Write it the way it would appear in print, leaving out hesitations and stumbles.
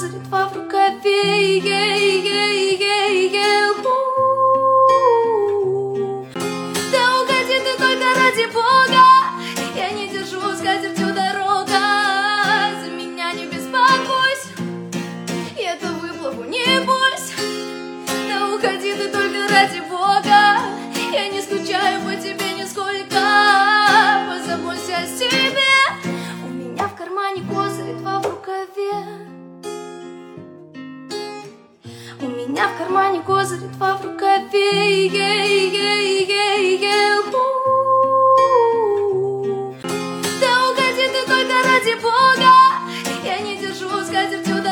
козырь, два в рукаве. Да уходи ты только ради Бога, я не держу скатертью дорога. За меня не беспокойся, я-то выплыву, не бойся. Да уходи ты только ради Бога, я не скучаю по тебе нисколько. Позаботься о себе, у меня в кармане козырь, два в рукаве. У меня в кармане козырь, два в рукаве. Да уходи ты только ради Бога, я не держу скатертью